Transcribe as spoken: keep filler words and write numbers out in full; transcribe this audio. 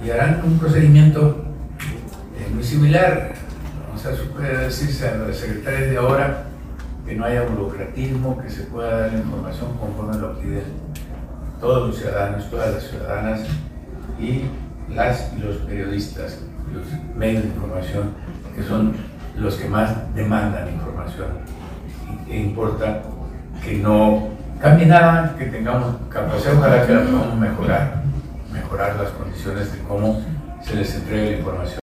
y harán un procedimiento eh, muy similar. O sea, puede decirse a los secretarios de ahora que no haya burocratismo, que se pueda dar la información conforme lo piden todos los ciudadanos, todas las ciudadanas y las y los periodistas, los medios de información, que son los que más demandan información. E importa que no cambie nada, que tengamos capacidad, ojalá que la podamos mejorar, mejorar las condiciones de cómo se les entrega la información.